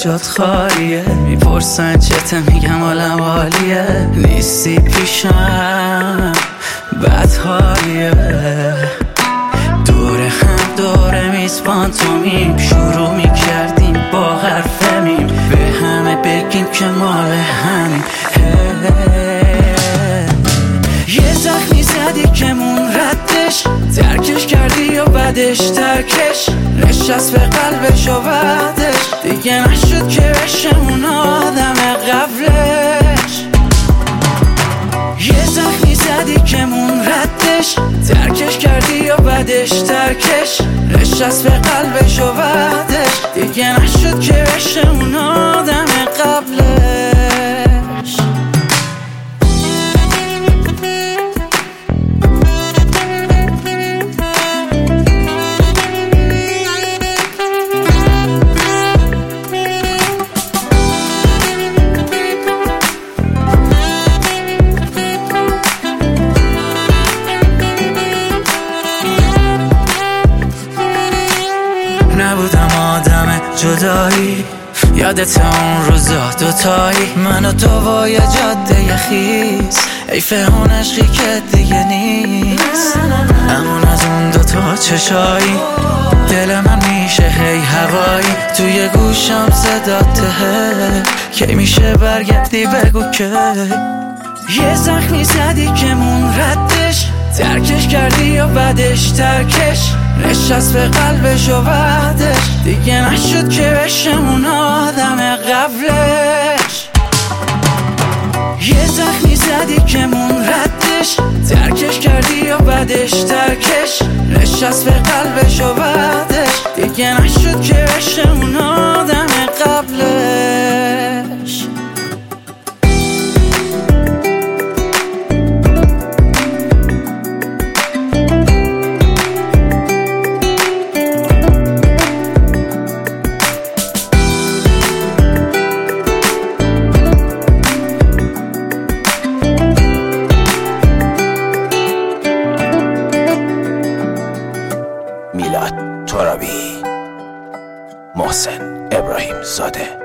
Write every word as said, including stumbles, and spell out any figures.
جات خالیه. میپرسن چته میگم حالم عالیه. نیستی پیشم بد حالیه. دور هم دور میزبان تو میم. شروع میکردیم با حرف میم. به همه بگیم که مال همین. یه زخمی زدی که مون ردش. ترکش کردی یا بعدش ترکش. نشست به قلبش و بعدش دیگه نشد که بشه اون آدم قبلش. یه زخمی زدی که مون ردش. ترکش کردی یا بعدش ترکش. نشست به قلبش و بعدش دیگه نشد که بشه اون آدم قبلش. نبودم آدم جدایی. یادت اون روزا دوتایی من و تو با یه جاده خیز. حیف اون عشقی که دیگه نیست. همون از اون دوتا چشایی. دل من میشه هی هوایی. توی گوشم صداته. کی میشه برگردی بگو که. یه زخمی زدی که مون ردش. ترکش کردی یا بعدش ترکش. نشست به قلبش و بعدش دیگه نشد که بشه اون آدم قبلش. یه زخمی زدی که مون ردش. ترکش کردی یا بعدش ترکش. نشست به قلبش و بعدش دیگه نشد که بشه اون آدم قبلش. میلاد ترابی، محسن ابراهیم زاده.